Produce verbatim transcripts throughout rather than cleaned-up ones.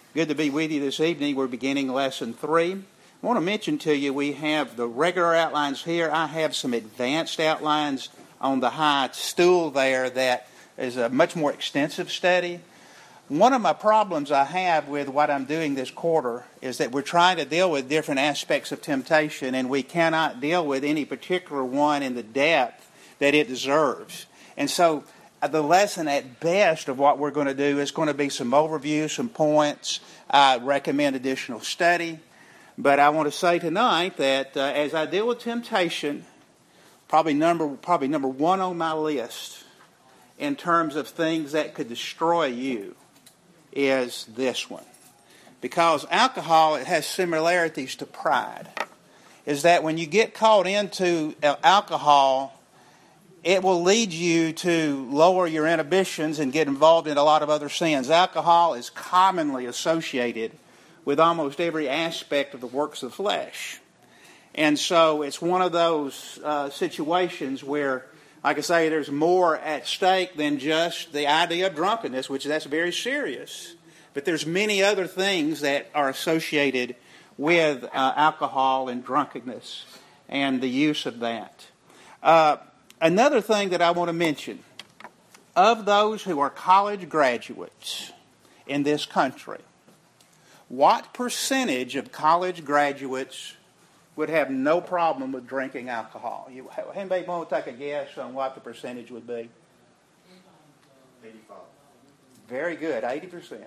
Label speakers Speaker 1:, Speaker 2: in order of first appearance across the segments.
Speaker 1: Good to be with you this evening. We're beginning lesson three. I want to mention to you we have the regular outlines here. I have some advanced outlines on the high stool there that is a much more extensive study. One of my problems I have with what I'm doing this quarter is that we're trying to deal with different aspects of temptation, and we cannot deal with any particular one in the depth that it deserves. And so the lesson at best of what we're going to do is going to be some overview, some points. I recommend additional study. But I want to say tonight that uh, as I deal with temptation, probably number probably number one on my list in terms of things that could destroy you is this one. Because alcohol, it has similarities to pride. Is that when you get caught into alcohol, it will lead you to lower your inhibitions and get involved in a lot of other sins. Alcohol is commonly associated with almost every aspect of the works of the flesh. And so it's one of those uh, situations where, like I say, there's more at stake than just the idea of drunkenness, which that's very serious. But there's many other things that are associated with uh, alcohol and drunkenness and the use of that. Uh, Another thing that I want to mention, of those who are college graduates in this country, what percentage of college graduates would have no problem with drinking alcohol? You, anybody want to take a guess on what the percentage would be?
Speaker 2: eighty-five.
Speaker 1: Very good, eighty percent.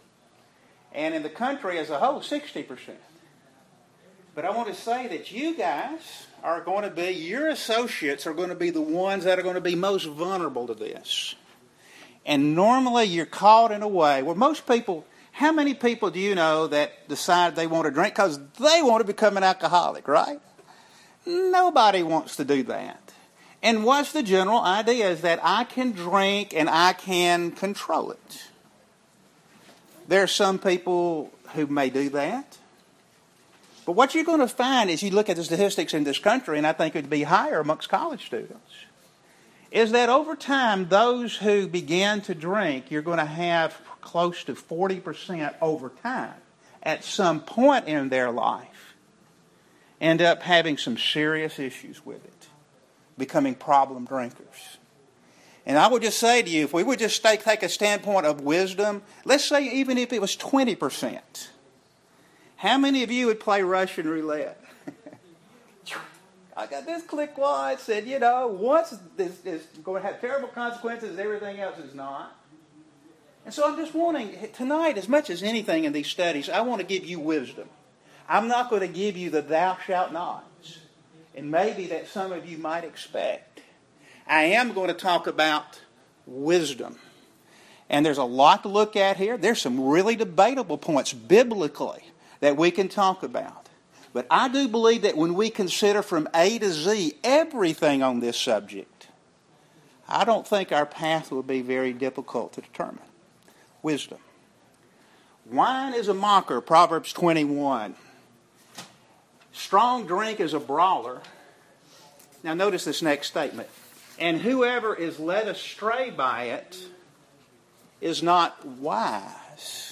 Speaker 1: And in the country as a whole, sixty percent. But I want to say that you guys are going to be, your associates are going to be the ones that are going to be most vulnerable to this. And normally you're caught in a way where most people, how many people do you know that decide they want to drink because they want to become an alcoholic, right? Nobody wants to do that. And what's the general idea is that I can drink and I can control it. There are some people who may do that. But what you're going to find as you look at the statistics in this country, and I think it would be higher amongst college students, is that over time, those who begin to drink, you're going to have close to forty percent over time at some point in their life end up having some serious issues with it, becoming problem drinkers. And I would just say to you, if we would just take, take a standpoint of wisdom, let's say even if it was twenty percent, how many of you would play Russian roulette? I got this click wide, said, you know, once this is going to have terrible consequences, everything else is not. And so I'm just wanting, tonight, as much as anything in these studies, I want to give you wisdom. I'm not going to give you the thou shalt nots, and maybe that some of you might expect. I am going to talk about wisdom. And there's a lot to look at here. There's some really debatable points biblically that we can talk about. But I do believe that when we consider from A to Z everything on this subject, I don't think our path will be very difficult to determine. Wisdom. Wine is a mocker, Proverbs twenty-one. Strong drink is a brawler. Now notice this next statement. And whoever is led astray by it is not wise.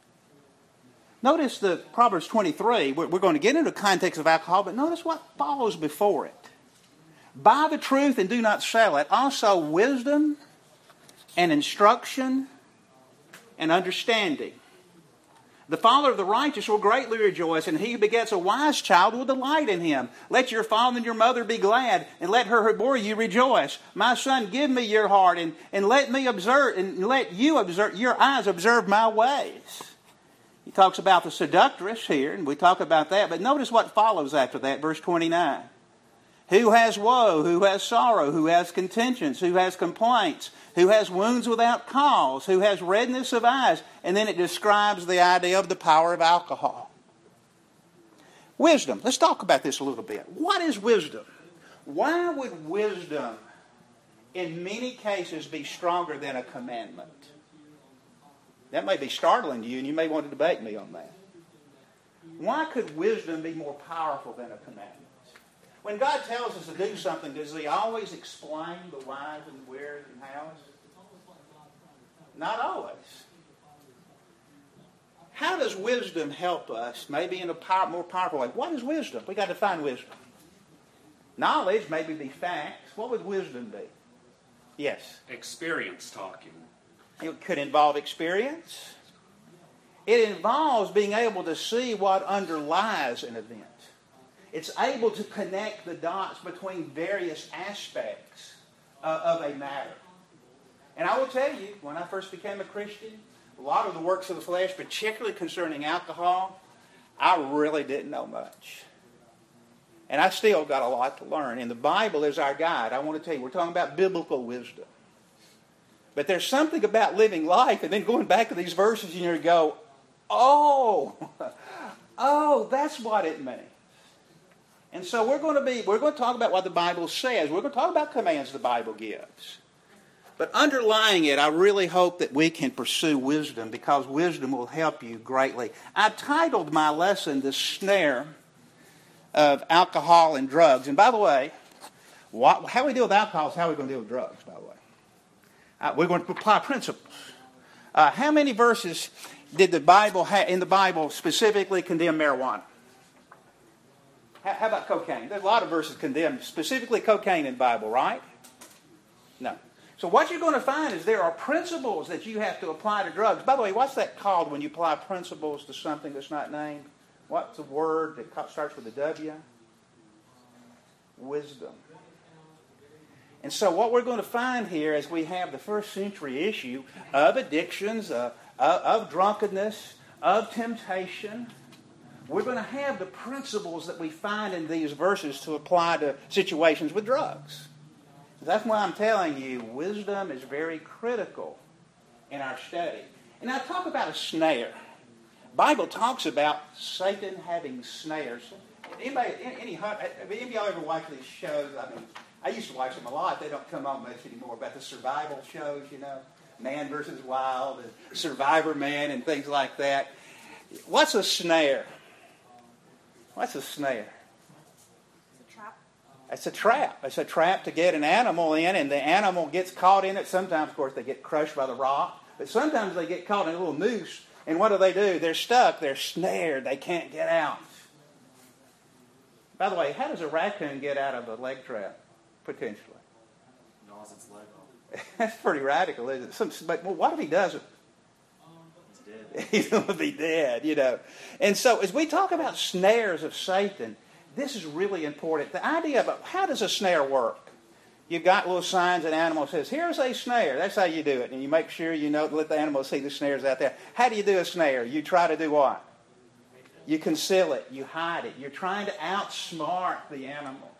Speaker 1: Notice the Proverbs twenty-three, we're going to get into the context of alcohol, but notice what follows before it. Buy the truth and do not sell it. Also wisdom and instruction and understanding. The father of the righteous will greatly rejoice, and he who begets a wise child will delight in him. Let your father and your mother be glad, and let her who bore you rejoice. My son, give me your heart, and, and let me observe, and let you observe, your eyes observe my ways. He talks about the seductress here, and we talk about that. But notice what follows after that, verse twenty-nine. Who has woe, who has sorrow, who has contentions, who has complaints, who has wounds without cause, who has redness of eyes. And then it describes the idea of the power of alcohol. Wisdom. Let's talk about this a little bit. What is wisdom? Why would wisdom in many cases be stronger than a commandment? That may be startling to you, and you may want to debate me on that. Why could wisdom be more powerful than a commandment? When God tells us to do something, does He always explain the whys and wheres and hows? Not always. How does wisdom help us? Maybe in a power, more powerful way. What is wisdom? We got to find wisdom. Knowledge maybe be facts. What would wisdom be? Yes.
Speaker 3: Experience talking.
Speaker 1: It could involve experience. It involves being able to see what underlies an event. It's able to connect the dots between various aspects uh, of a matter. And I will tell you, when I first became a Christian, a lot of the works of the flesh, particularly concerning alcohol, I really didn't know much. And I still got a lot to learn. And the Bible is our guide. I want to tell you, we're talking about biblical wisdom. But there's something about living life and then going back to these verses and you go, oh, oh, that's what it means. And so we're going to be, we're going to talk about what the Bible says. We're going to talk about commands the Bible gives. But underlying it, I really hope that we can pursue wisdom because wisdom will help you greatly. I titled my lesson, The Snare of Alcohol and Drugs. And by the way, what, how we deal with alcohol is how we're going to deal with drugs, by the way. Uh, we're going to apply principles. Uh, how many verses did the Bible, ha- in the Bible specifically condemn marijuana? How, how about cocaine? There's a lot of verses condemn specifically cocaine in the Bible, right? No. So what you're going to find is there are principles that you have to apply to drugs. By the way, what's that called when you apply principles to something that's not named? What's the word that starts with a W? Wisdom. And so what we're going to find here as we have the first century issue of addictions, uh, of drunkenness, of temptation, we're going to have the principles that we find in these verses to apply to situations with drugs. That's why I'm telling you, wisdom is very critical in our study. And I talk about a snare. The Bible talks about Satan having snares. Anybody, any, any of y'all ever watch these shows? I mean, I used to watch them a lot. They don't come on much anymore. About the survival shows, you know, Man versus Wild, and Survivor Man, and things like that. What's a snare? What's a snare? It's a trap. It's a trap to get an animal in, and the animal gets caught in it. Sometimes, of course, they get crushed by the rock, but sometimes they get caught in a little noose, and what do they do? They're stuck. They're snared. They can't get out. By the way, how does a raccoon get out of a leg trap, potentially?
Speaker 2: Gnaws its leg off.
Speaker 1: That's pretty radical, isn't it? Some, but well, what if he doesn't?
Speaker 2: He's dead.
Speaker 1: He's going to be dead, you know. And so as we talk about snares of Satan, this is really important. The idea of how does a snare work? You've got little signs and animal says, here's a snare. That's how you do it. And you make sure you know, let the animal see the snares out there. How do you do a snare? You try to do what? You conceal it. You hide it. You're trying to outsmart the animal.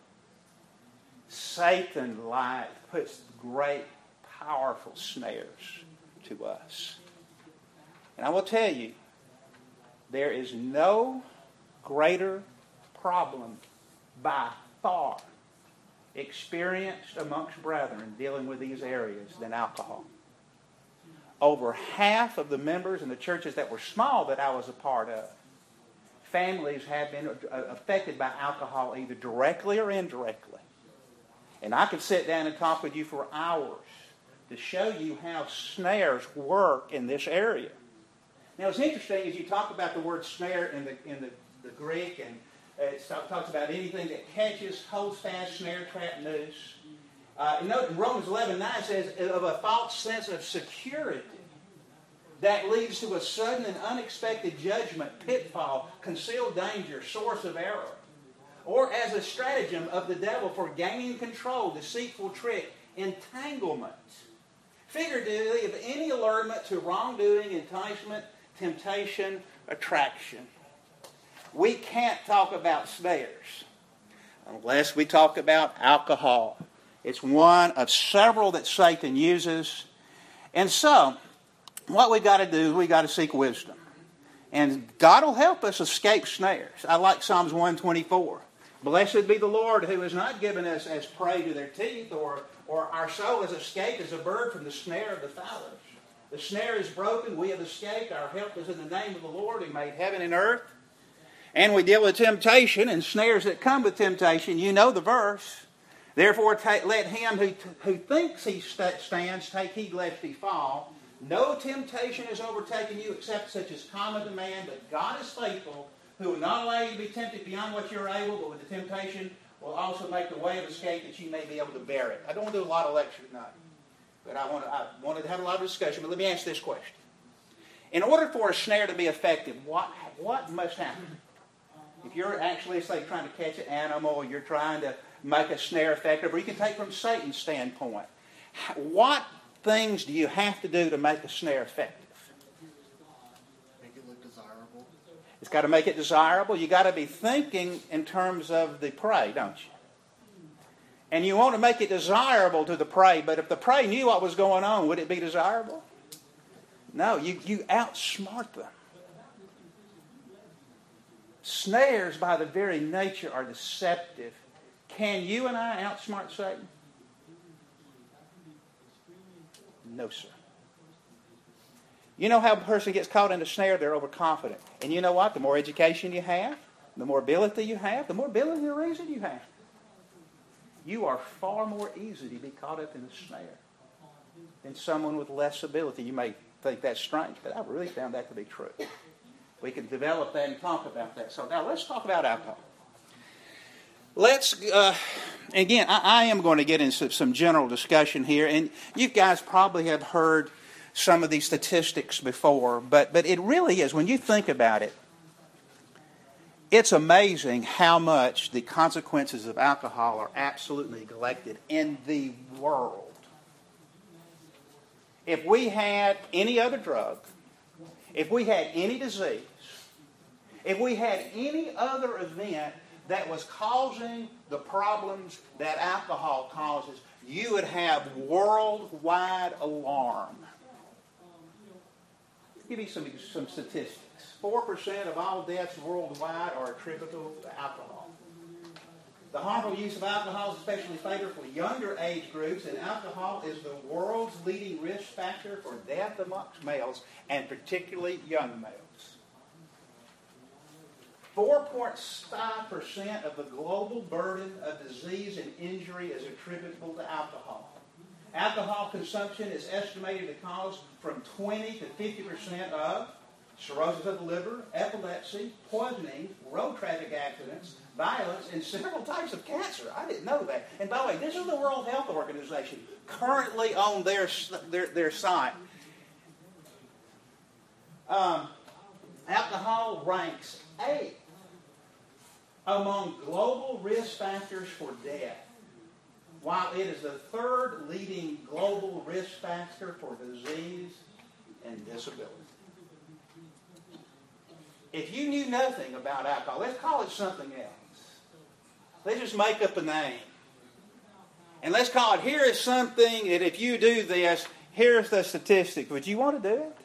Speaker 1: Satan lies, puts great, powerful snares to us. And I will tell you, there is no greater problem by far experienced amongst brethren dealing with these areas than alcohol. Over half of the members in the churches that were small that I was a part of, families have been affected by alcohol either directly or indirectly. And I could sit down and talk with you for hours to show you how snares work in this area. Now, it's interesting as you talk about the word snare in the in the, the Greek, and it talks about anything that catches, holds fast, snare, trap, noose. Uh, note in Romans eleven nine says, of a false sense of security that leads to a sudden and unexpected judgment, pitfall, concealed danger, source of error. Or as a stratagem of the devil for gaining control, deceitful trick, entanglement. Figuratively, of any allurement to wrongdoing, enticement, temptation, attraction. We can't talk about snares unless we talk about alcohol. It's one of several that Satan uses. And so, what we've got to do is we've got to seek wisdom. And God will help us escape snares. I like Psalms one twenty-four. Blessed be the Lord who has not given us as prey to their teeth, or, or our soul has escaped as a bird from the snare of the fowlers. The snare is broken, we have escaped, our help is in the name of the Lord who made heaven and earth. And we deal with temptation and snares that come with temptation. You know the verse. Therefore ta- let him who, t- who thinks he st- stands take heed lest he fall. No temptation has overtaken you except such as common to man, but God is faithful, who will not allow you to be tempted beyond what you're able, but with the temptation will also make the way of escape that you may be able to bear it. I don't want to do a lot of lecture tonight, but I, want to, I wanted to have a lot of discussion. But let me ask this question. In order for a snare to be effective, what, what must happen? If you're actually, say, trying to catch an animal, or you're trying to make a snare effective, or you can take from Satan's standpoint, what things do you have to do to make a snare effective?
Speaker 3: Make it look desirable.
Speaker 1: It's got to make it desirable. You've got to be thinking in terms of the prey, don't you? And you want to make it desirable to the prey, but if the prey knew what was going on, would it be desirable? No, you, you outsmart them. Snares, by the very nature, are deceptive. Can you and I outsmart Satan? No, sir. You know how a person gets caught in a snare? They're overconfident. And you know what? The more education you have, the more ability you have, the more ability and reason you have. You are far more easy to be caught up in a snare than someone with less ability. You may think that's strange, but I've really found that to be true. We can develop that and talk about that. So now let's talk about alcohol. Let's, uh, again, I, I am going to get into some general discussion here, and you guys probably have heard some of these statistics before, but, but it really is, when you think about it, it's amazing how much the consequences of alcohol are absolutely neglected in the world. If we had any other drug, if we had any disease, if we had any other event that was causing the problems that alcohol causes, you would have worldwide alarm. I'll give you some, some statistics. four percent of all deaths worldwide are attributable to alcohol. The harmful use of alcohol is especially fatal for younger age groups, and alcohol is the world's leading risk factor for death amongst males, and particularly young males. four point five percent of the global burden of disease and injury is attributable to alcohol. Alcohol consumption is estimated to cause from twenty to fifty percent of cirrhosis of the liver, epilepsy, poisoning, road traffic accidents, violence, and several types of cancer. I didn't know that. And by the way, this is the World Health Organization currently on their, their, their site. Um, alcohol ranks eighth among global risk factors for death, while it is the third leading global risk factor for disease and disability. If you knew nothing about alcohol, let's call it something else. Let's just make up a name. And let's call it, here is something that if you do this, here's the statistic. Would you want to do it?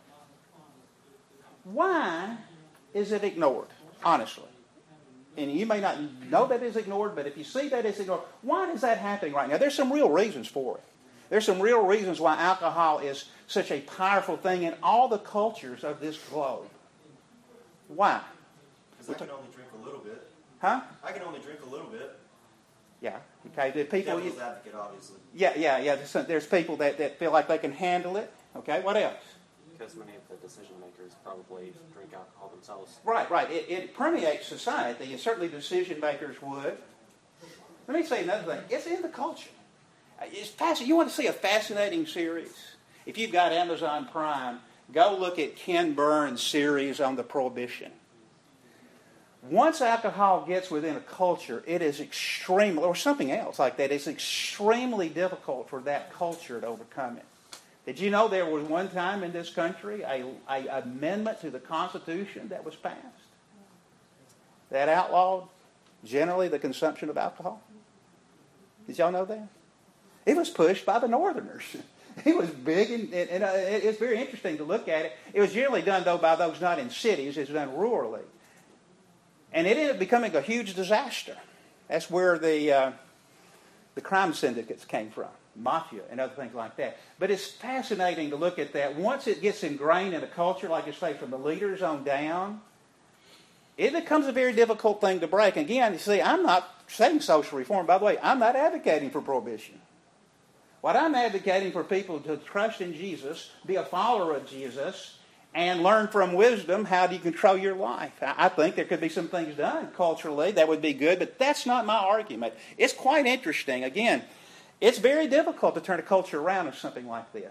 Speaker 1: Why is it ignored, honestly? And you may not know that it's ignored, but if you see that it's ignored, why is that happening right now? There's some real reasons for it. There's some real reasons why alcohol is such a powerful thing in all the cultures of this globe. Why?
Speaker 2: Because I can only drink a little bit.
Speaker 1: Huh?
Speaker 2: I can only drink a little bit.
Speaker 1: Yeah. Okay. The people.
Speaker 2: Devil's advocate, obviously.
Speaker 1: Yeah, yeah, yeah. There's, some, there's people that, that feel like they can handle it. Okay. What else?
Speaker 4: Because many of the decision makers probably drink alcohol themselves.
Speaker 1: Right, right. It, it permeates society, and certainly decision makers would. Let me say another thing. It's in the culture. It's fascinating. You want to see a fascinating series? If you've got Amazon Prime, go look at Ken Burns' series on the Prohibition. Once alcohol gets within a culture, it is extremely, or something else like that, it's extremely difficult for that culture to overcome it. Did you know there was one time in this country a, a amendment to the Constitution that was passed that outlawed generally the consumption of alcohol? Did y'all know that? It was pushed by the Northerners. It was big, and, and uh, it's very interesting to look at it. It was generally done, though, by those not in cities. It was done rurally. And it ended up becoming a huge disaster. That's where the, uh, the crime syndicates came from, mafia and other things like that. But it's fascinating to look at that. Once it gets ingrained in a culture, like I say, from the leaders on down, it becomes a very difficult thing to break. Again, you see, I'm not saying social reform. By the way, I'm not advocating for prohibition. What I'm advocating for people to trust in Jesus, be a follower of Jesus, and learn from wisdom how do you control your life. I think there could be some things done culturally that would be good, but that's not my argument. It's quite interesting. Again, it's very difficult to turn a culture around with something like this.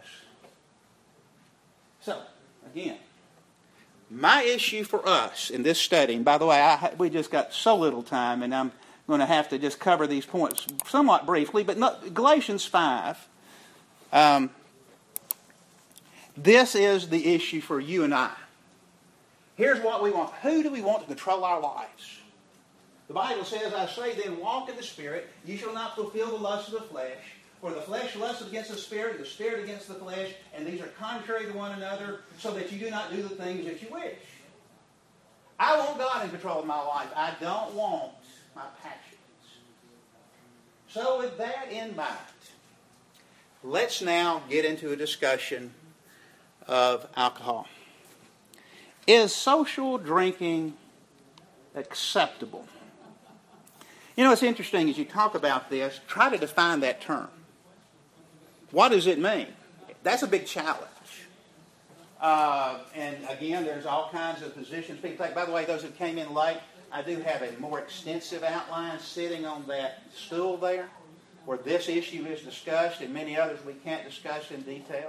Speaker 1: So, again, my issue for us in this study, and by the way, I, we just got so little time, and I'm going to have to just cover these points somewhat briefly, but not, Galatians five, um, this is the issue for you and I. Here's what we want. Who do we want to control our lives? The Bible says, I say then, walk in the Spirit, ye shall not fulfill the lust of the flesh. For the flesh lusteth against the Spirit, the Spirit against the flesh, and these are contrary to one another, so that you do not do the things that you wish. I want God in control of my life. I don't want my passions. So with that in mind, let's now get into a discussion of alcohol. Is social drinking acceptable? You know, it's interesting as you talk about this, try to define that term. What does it mean? That's a big challenge. Uh, and again, there's all kinds of positions people take. By the way, those that came in late, I do have a more extensive outline sitting on that stool there where this issue is discussed and many others we can't discuss in detail.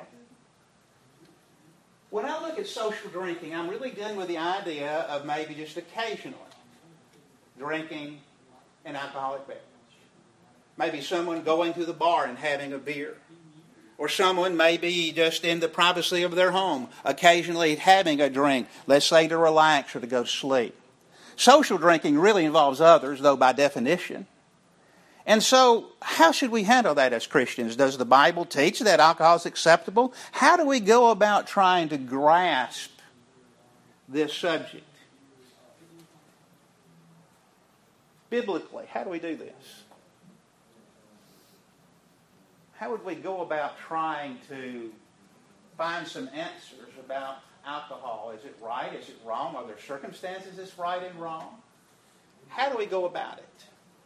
Speaker 1: When I look at social drinking, I'm really dealing with the idea of maybe just occasionally drinking an alcoholic beverage. Maybe someone going to the bar and having a beer. Or someone maybe just in the privacy of their home, occasionally having a drink, let's say to relax or to go to sleep. Social drinking really involves others, though by definition. And so, how should we handle that as Christians? Does the Bible teach that alcohol is acceptable? How do we go about trying to grasp this subject? Biblically, how do we do this? How would we go about trying to find some answers about alcohol? Is it right? Is it wrong? Are there circumstances it's right and wrong? How do we go about it?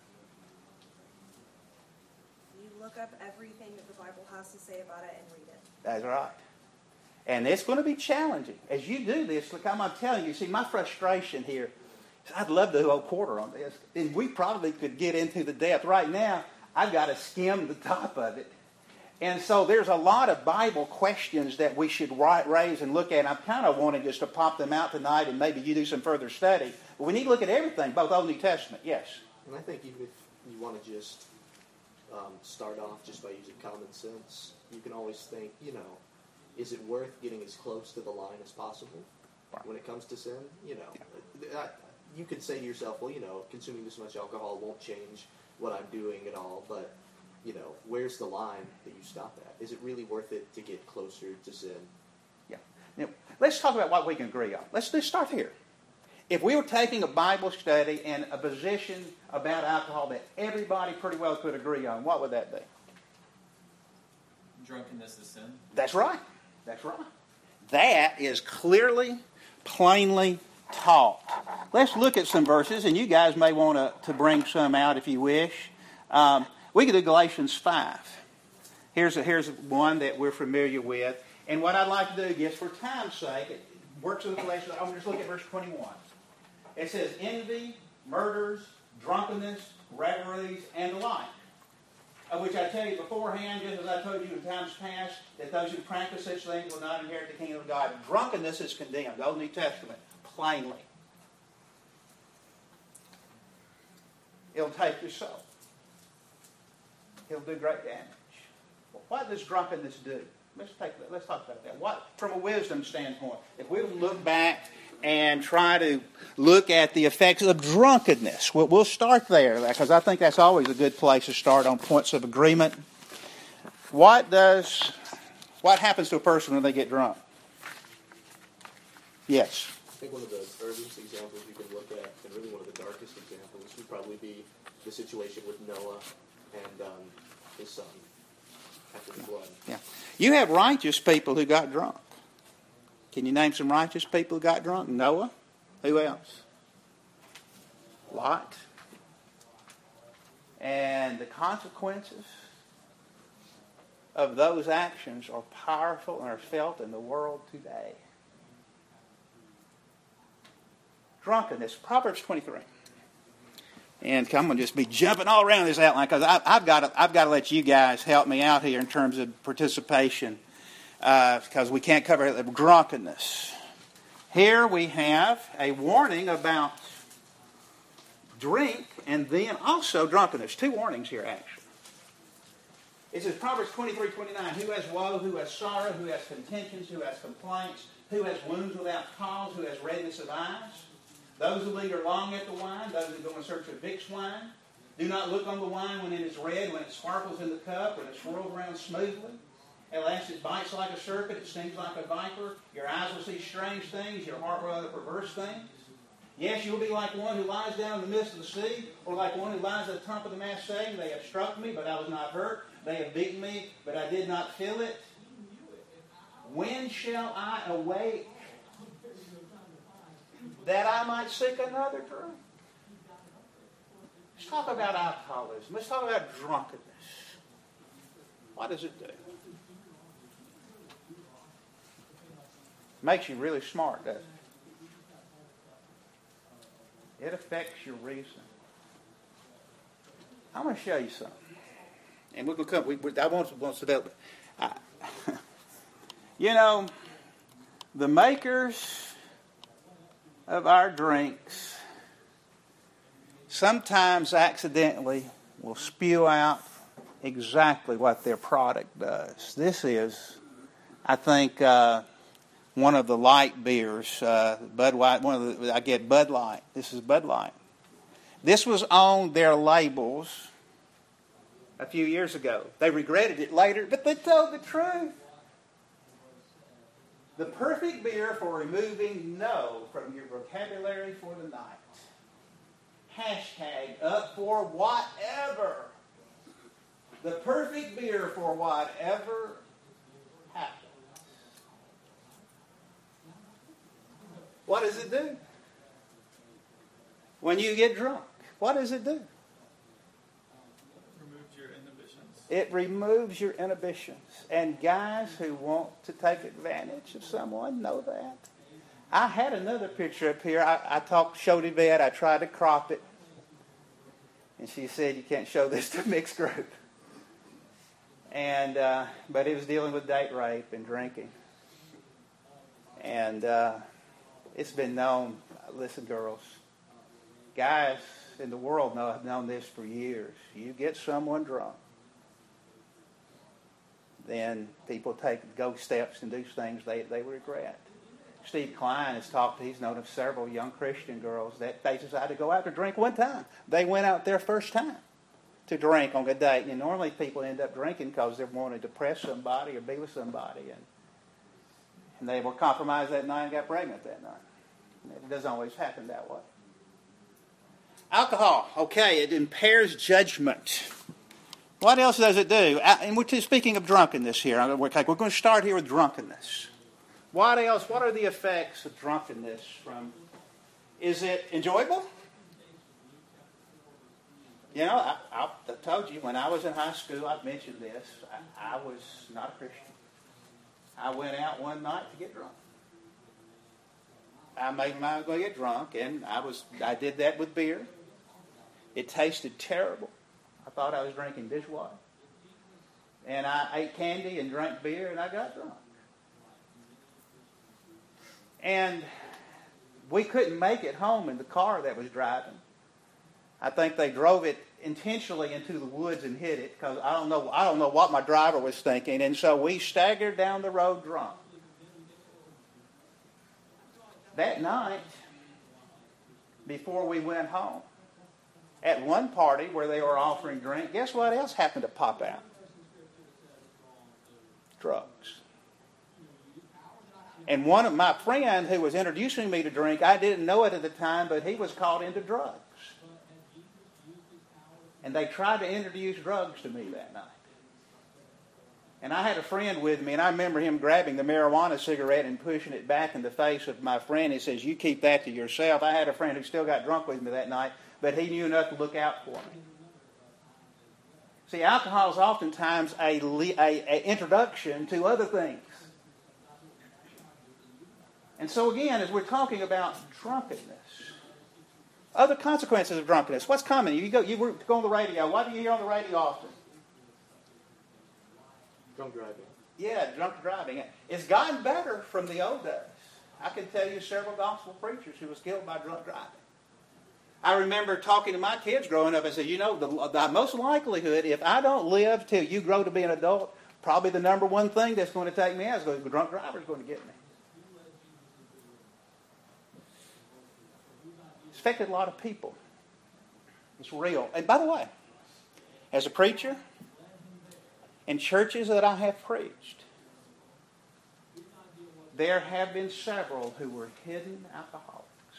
Speaker 5: You look up everything that the Bible has to say about it and read it.
Speaker 1: That's right. And it's going to be challenging. As you do this, look, I'm telling you, see, my frustration here is I'd love to do a quarter on this. And we probably could get into the depth. Right now, I've got to skim the top of it. And so there's a lot of Bible questions that we should raise and look at. And I'm kind of wanting just to pop them out tonight and maybe you do some further study. But we need to look at everything, both Old and New Testament. Yes?
Speaker 4: And I think even if you want to just um, start off just by using common sense, you can always think, you know, is it worth getting as close to the line as possible when it comes to sin? You know, I, you could say to yourself, well, you know, consuming this much alcohol won't change what I'm doing at all, but you know, where's the line that you stop at? Is it really worth it to get closer to sin?
Speaker 1: Yeah. Now, let's talk about what we can agree on. Let's just start here. If we were taking a Bible study and a position about alcohol that everybody pretty well could agree on, what would that be?
Speaker 6: Drunkenness is sin.
Speaker 1: That's right. That's right. That is clearly, plainly taught. Let's look at some verses, and you guys may want to, to bring some out if you wish. Um, We could do Galatians five. Here's, a, here's one that we're familiar with. And what I'd like to do, just for time's sake, it works with Galatians. I'm going to just look at verse twenty-one. It says, envy, murders, drunkenness, revelries, and the like. Of which I tell you beforehand, just as I told you in times past, that those who practice such things will not inherit the kingdom of God. Drunkenness is condemned, Old New Testament, plainly. It'll take your soul. It'll do great damage. Well, what does drunkenness do? Let's take let's talk about that. What, from a wisdom standpoint, if we look back and try to look at the effects of drunkenness, we'll, we'll start there because I think that's always a good place to start on points of agreement. What does what happens to a person when they get drunk? Yes.
Speaker 4: I think one of the earliest examples you can look at, and really one of the darkest examples, would probably be the situation with Noah and um, his son after the flood.
Speaker 1: Yeah. You have righteous people who got drunk. Can you name some righteous people who got drunk? Noah. Who else? Lot. And the consequences of those actions are powerful and are felt in the world today. Drunkenness, Proverbs twenty-three. And I'm going to just be jumping all around this outline because I've got to, I've got to let you guys help me out here in terms of participation uh, because we can't cover the drunkenness. Here we have a warning about drink and then also drunkenness. Two warnings here, actually. It says Proverbs twenty-three twenty-nine, who has woe, who has sorrow, who has contentions, who has complaints, who has wounds without cause, who has redness of eyes? Those who linger long at the wine, those who go in search of Vicks wine. Do not look on the wine when it is red, when it sparkles in the cup, when it swirls around smoothly. At last it bites like a serpent, it stings like a viper. Your eyes will see strange things, your heart will utter perverse things. Yes, you will be like one who lies down in the midst of the sea, or like one who lies at the top of the mast saying, they have struck me, but I was not hurt. They have beaten me, but I did not feel it. When shall I awake, that I might seek another drink? Let's talk about alcoholism. Let's talk about drunkenness. What does it do? Makes you really smart, doesn't it? It affects your reason. I'm going to show you something. And we're going to come. We, we, I want, want to develop. I, you know, the makers of our drinks sometimes accidentally will spew out exactly what their product does. This is, I think, uh, one of the light beers, uh, Bud White. One of the, I get Bud Light. This is Bud Light. This was on their labels a few years ago. They regretted it later, but they told the truth. The perfect beer for removing no from your vocabulary for the night. Hashtag up for whatever. The perfect beer for whatever happens. What does it do? When you get drunk, what does it do?
Speaker 6: Removes your inhibitions.
Speaker 1: It removes your inhibitions. And guys who want to take advantage of someone know that. I had another picture up here. I, I talked, showed Yvette. I tried to crop it. And she said, you can't show this to a mixed group. And, uh, but it was dealing with date rape and drinking. And uh, it's been known, listen girls, guys in the world know, have known this for years. You get someone drunk, then people take go steps and do things they, they regret. Steve Klein has talked, he's known of several young Christian girls that they decided to go out to drink one time. They went out their first time to drink on a date. And normally people end up drinking because they wanted to impress somebody or be with somebody. And, and they were compromised that night and got pregnant that night. It doesn't always happen that way. Alcohol, okay, it impairs judgment. What else does it do? And we're speaking of drunkenness here. We're going to start here with drunkenness. What else? What are the effects of drunkenness? From? Is it enjoyable? You know, I, I, I told you, when I was in high school, I've mentioned this, I, I was not a Christian. I went out one night to get drunk. I made my go get drunk, and I was I did that with beer. It tasted terrible. I thought I was drinking dishwater. And I ate candy and drank beer, and I got drunk. And we couldn't make it home in the car that was driving. I think they drove it intentionally into the woods and hid it because I don't know I don't know what my driver was thinking. And so we staggered down the road drunk. That night, before we went home, at one party where they were offering drink, guess what else happened to pop out? Drugs. And one of my friend who was introducing me to drink, I didn't know it at the time, but he was caught into drugs. And they tried to introduce drugs to me that night. And I had a friend with me, and I remember him grabbing the marijuana cigarette and pushing it back in the face of my friend. He says, you keep that to yourself. I had a friend who still got drunk with me that night, but he knew enough to look out for me. See, alcohol is oftentimes a, a, a introduction to other things. And so again, as we're talking about drunkenness, other consequences of drunkenness, what's common? You go, you go on the radio. What do you hear on the radio often?
Speaker 4: Drunk driving.
Speaker 1: Yeah, drunk driving. It's gotten better from the old days. I can tell you several gospel preachers who was killed by drunk driving. I remember talking to my kids growing up. I said, you know, the, the most likelihood, if I don't live till you grow to be an adult, probably the number one thing that's going to take me out is going to, the drunk driver is going to get me. It's affected a lot of people. It's real. And by the way, as a preacher, in churches that I have preached, there have been several who were hidden alcoholics.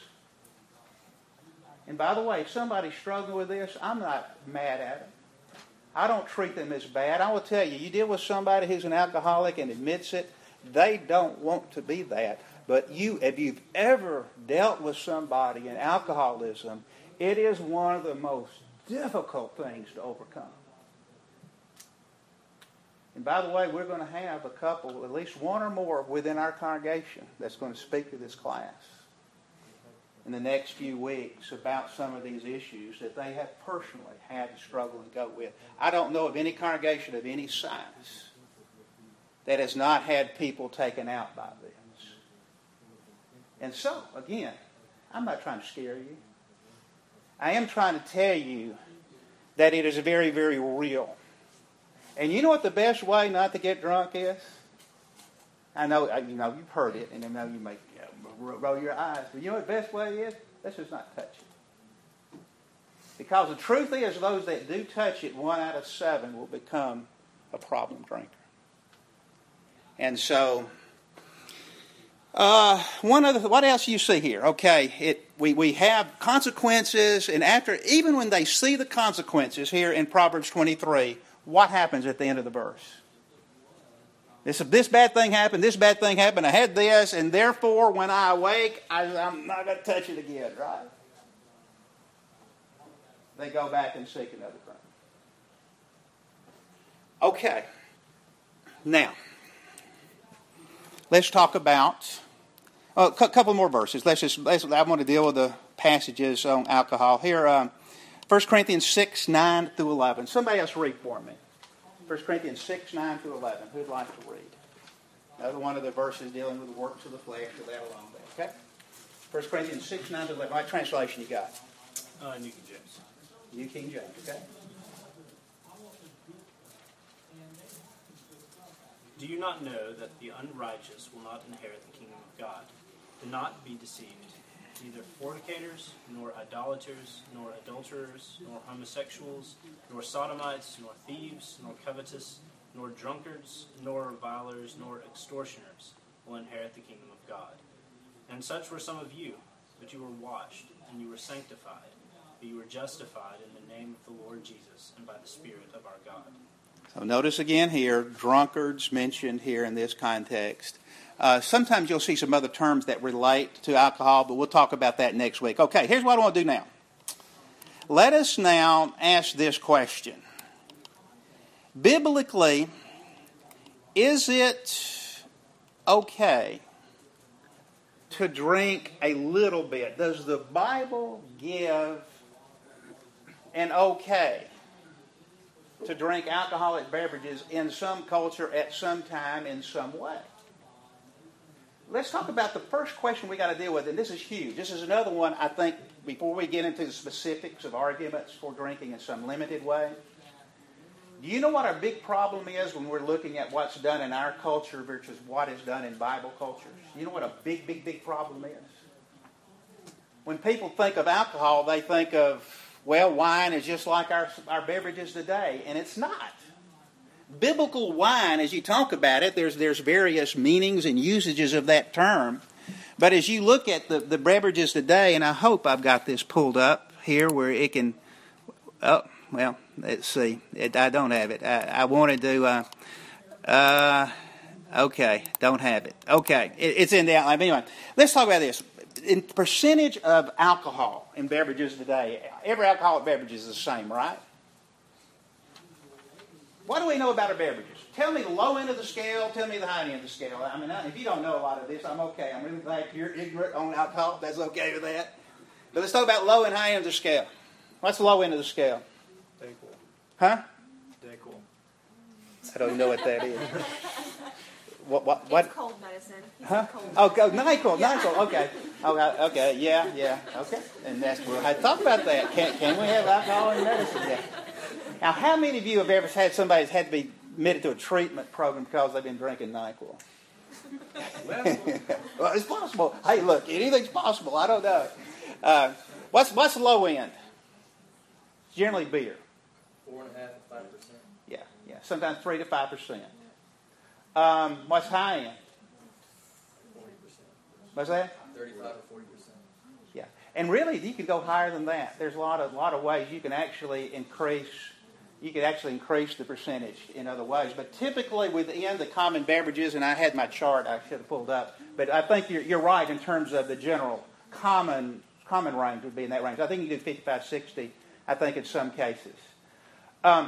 Speaker 1: And by the way, if somebody's struggling with this, I'm not mad at them. I don't treat them as bad. I will tell you, you deal with somebody who's an alcoholic and admits it, they don't want to be that. But you, if you've ever dealt with somebody in alcoholism, it is one of the most difficult things to overcome. And by the way, we're going to have a couple, at least one or more within our congregation that's going to speak to this class in the next few weeks about some of these issues that they have personally had to struggle and go with. I don't know of any congregation of any size that has not had people taken out by this. And so, again, I'm not trying to scare you. I am trying to tell you that it is very, very real. And you know what the best way not to get drunk is? I know, you know, you've heard it, and I know you may you know, roll your eyes, but you know what the best way is? Let's just not touch it. Because the truth is, those that do touch it, one out of seven will become a problem drinker. And so, uh, one other, what else do you see here? Okay, it we we have consequences, and after, even when they see the consequences here in Proverbs twenty-three, what happens at the end of the verse? This, this bad thing happened, this bad thing happened, I had this, and therefore when I awake, I, I'm not going to touch it again, right? They go back and seek another thing. Okay. Now, let's talk about oh, a couple more verses. Let's just. Let's, I want to deal with the passages on alcohol. Here, um, First Corinthians six, nine through eleven. Somebody else read for me. First Corinthians six, nine through eleven. Who'd like to read? Another one of the verses dealing with the works of the flesh or that along there. Okay? First Corinthians six, nine through eleven. What translation you got?
Speaker 6: Uh, New King James.
Speaker 1: New King James, okay?
Speaker 6: Do you not know that the unrighteous will not inherit the kingdom of God? Do not be deceived. Neither fornicators, nor idolaters, nor adulterers, nor homosexuals, nor sodomites, nor thieves, nor covetous, nor drunkards, nor revilers, nor extortioners will inherit the kingdom of God. And such were some of you, but you were washed, and you were sanctified, but you were justified in the name of the Lord Jesus and by the Spirit of our God.
Speaker 1: So notice again here, drunkards mentioned here in this context. Uh, sometimes you'll see some other terms that relate to alcohol, but we'll talk about that next week. Okay, here's what I want to do now. Let us now ask this question. Biblically, is it okay to drink a little bit? Does the Bible give an okay to drink alcoholic beverages in some culture at some time in some way? Let's talk about the first question we got to deal with, and this is huge. This is another one, I think, before we get into the specifics of arguments for drinking in some limited way. Do you know what our big problem is when we're looking at what's done in our culture versus what is done in Bible cultures? You know what a big, big, big problem is? When people think of alcohol, they think of, well, wine is just like our, our beverages today, and it's not. Biblical wine, as you talk about it, there's there's various meanings and usages of that term. But as you look at the, the beverages today, and I hope I've got this pulled up here where it can, oh, well, let's see. It, I don't have it. I, I wanted to, uh, uh, okay, don't have it. Okay, it, it's in the outline. But anyway, let's talk about this. In percentage of alcohol in beverages today, every alcoholic beverage is the same, right? What do we know about our beverages? Tell me the low end of the scale. Tell me the high end of the scale. I mean, if you don't know a lot of this, I'm okay. I'm really glad you're ignorant on alcohol. That's okay with that. But let's talk about low and high end of the scale. What's the low end of the scale?
Speaker 6: Dayquil.
Speaker 1: Huh?
Speaker 6: Dayquil.
Speaker 1: I don't even know what that is. What? What? What?
Speaker 5: It's cold medicine. He
Speaker 1: Huh?
Speaker 5: said cold
Speaker 1: Oh,
Speaker 5: medicine.
Speaker 1: go NyQuil, NyQuil. Okay. Okay. Okay. Yeah. Yeah. Okay. And that's well, I thought about that. Can Can we have alcohol in medicine? Yeah. Now, how many of you have ever had somebody that's had to be admitted to a treatment program because they've been drinking NyQuil? Well, it's possible. Hey, look, anything's possible. I don't know. Uh, what's What's the low end? Generally beer.
Speaker 7: Four and a half to five percent.
Speaker 1: Yeah. Yeah. Sometimes three to five percent. Um, what's high end?
Speaker 7: Forty percent.
Speaker 1: What's that?
Speaker 7: Thirty-five or forty percent.
Speaker 1: Yeah, and really, you can go higher than that. There's a lot of lot of ways you can actually increase. You can actually increase the percentage in other ways. But typically, within the common beverages, and I had my chart I should have pulled up, but I think you're, you're right in terms of the general common common range would be in that range. I think you do fifty-five, sixty. I think in some cases. Um,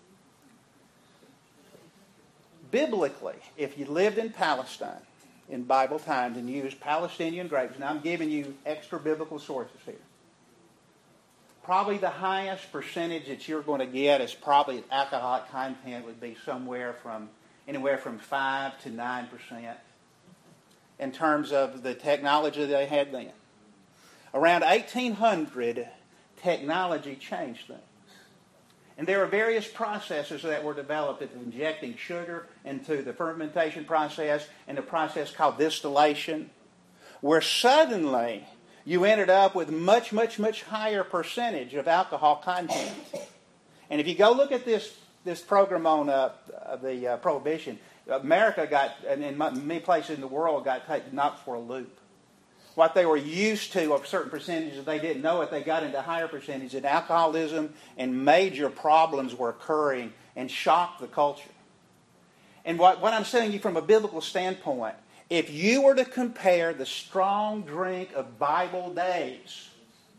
Speaker 1: biblically, if you lived in Palestine in Bible times and used Palestinian grapes, and I'm giving you extra biblical sources here, probably the highest percentage that you're going to get is probably alcoholic content would be somewhere from anywhere from five to nine percent in terms of the technology they had then. Around eighteen hundred, technology changed things. And there were various processes that were developed of injecting sugar into the fermentation process and a process called distillation, where suddenly you ended up with much, much, much higher percentage of alcohol content. And if you go look at this this program on uh, the uh, Prohibition, America got, and in many places in the world, got taken, knocked for a loop. What they were used to of certain percentages, they didn't know it. They got into higher percentages, and alcoholism and major problems were occurring and shocked the culture. And what, what I'm saying to you from a biblical standpoint, if you were to compare the strong drink of Bible days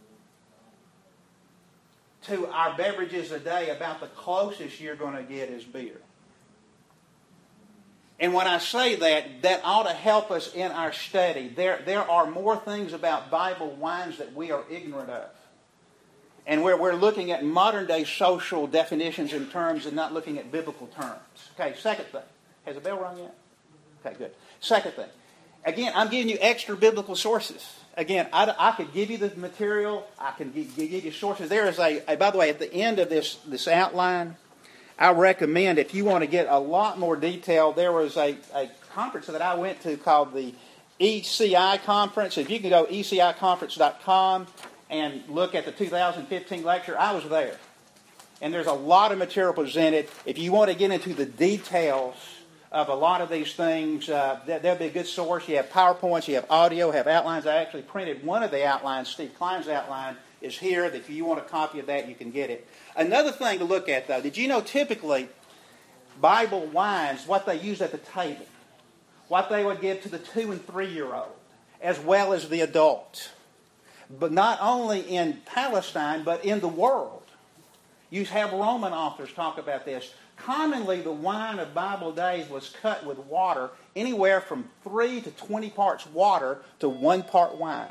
Speaker 1: to our beverages today, about the closest you're going to get is beer. And when I say that, that ought to help us in our study. There, there are more things about Bible wines that we are ignorant of. And where we're looking at modern day social definitions and terms and not looking at biblical terms. Okay, second thing. Has the bell rung yet? Okay, good. Second thing. Again, I'm giving you extra biblical sources. Again, I, I could give you the material. I can give, give you sources. There is a, a, by the way, at the end of this, this outline, I recommend, if you want to get a lot more detail, there was a, a conference that I went to called the E C I Conference. If you can go E C I conference dot com and look at the two thousand fifteen lecture, I was there. And there's a lot of material presented. If you want to get into the details of a lot of these things, uh, there'll be a good source. You have PowerPoints, you have audio, you have outlines. I actually printed one of the outlines, Steve Klein's outline, is here. If you want a copy of that, you can get it. Another thing to look at, though, did you know typically Bible wines, what they use at the table, what they would give to the two and three-year-old, as well as the adult, but not only in Palestine, but in the world. You have Roman authors talk about this. Commonly, the wine of Bible days was cut with water, anywhere from three to twenty parts water to one part wine.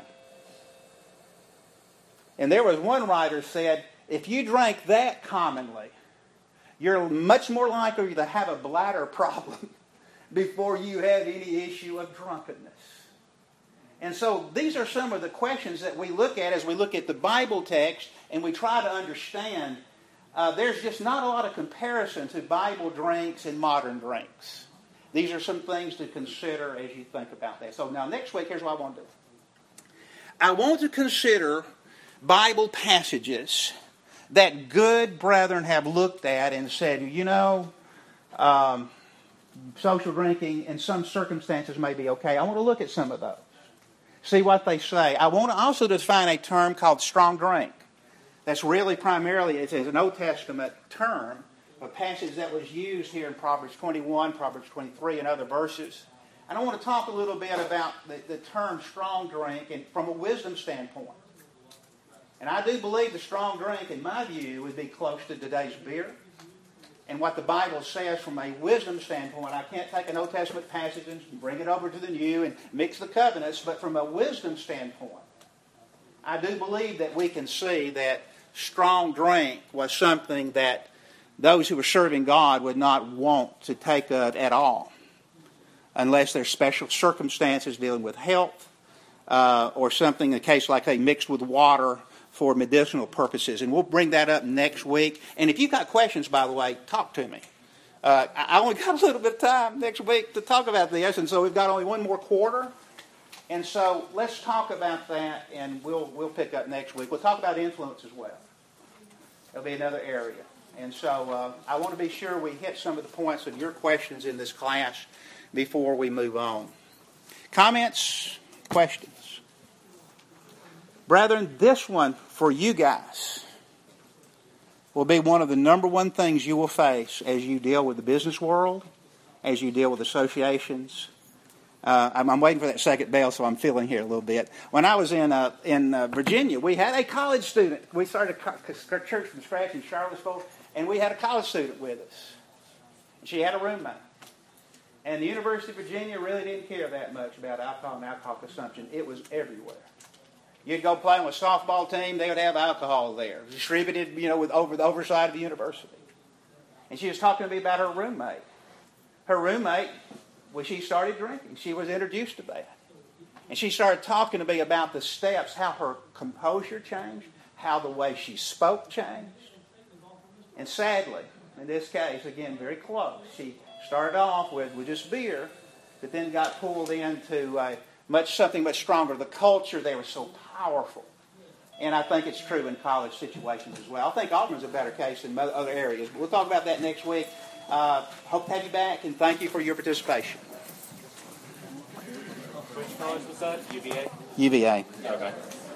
Speaker 1: And there was one writer said, if you drank that commonly, you're much more likely to have a bladder problem before you have any issue of drunkenness. And so these are some of the questions that we look at as we look at the Bible text and we try to understand. Uh, there's just not a lot of comparison to Bible drinks and modern drinks. These are some things to consider as you think about that. So now next week, here's what I want to do. I want to consider Bible passages that good brethren have looked at and said, you know, um, social drinking in some circumstances may be okay. I want to look at some of those. See what they say. I want to also define a term called strong drink. That's really primarily, it's an Old Testament term, a passage that was used here in Proverbs twenty-one, Proverbs twenty-three, and other verses. And I want to talk a little bit about the, the term strong drink and from a wisdom standpoint. And I do believe the strong drink, in my view, would be close to today's beer. and what the Bible says from a wisdom standpoint. I can't take an Old Testament passage and bring it over to the New and mix the covenants, but from a wisdom standpoint, I do believe that we can see that strong drink was something that those who were serving God would not want to take of at all, unless there's special circumstances dealing with health, uh, or something, a case like they mixed with water for medicinal purposes. And we'll bring that up next week. And if you've got questions, by the way, talk to me. Uh, I only got a little bit of time next week to talk about this, and so we've got only one more quarter. And so let's talk about that, and we'll we'll pick up next week. We'll talk about influence as well. It'll be another area. And so uh, I want to be sure we hit some of the points of your questions in this class before we move on. Comments? Questions? Brethren, this one for you guys will be one of the number one things you will face as you deal with the business world, as you deal with associations. Uh, I'm, I'm waiting for that second bell, so I'm feeling here a little bit. When I was in uh, in uh, Virginia, we had a college student. We started a church from scratch in Charlottesville, and we had a college student with us. She had a roommate. And the University of Virginia really didn't care that much about alcohol and alcohol consumption. It was everywhere. You'd go play on a softball team, they would have alcohol there, distributed, you know, with over the oversight of the university. And she was talking to me about her roommate. Her roommate, when she started drinking, she was introduced to that. And she started talking to me about the steps, how her composure changed, how the way she spoke changed. And sadly, in this case, again, very close, she started off with, with just beer, but then got pulled into uh, much something much stronger. The culture there was so powerful. And I think it's true in college situations as well. I think Auburn's a better case than other areas. But we'll talk about that next week. Uh, hope to have you back, and thank you for your participation.
Speaker 6: Which college was that? U V A?
Speaker 1: U V A.
Speaker 6: Okay.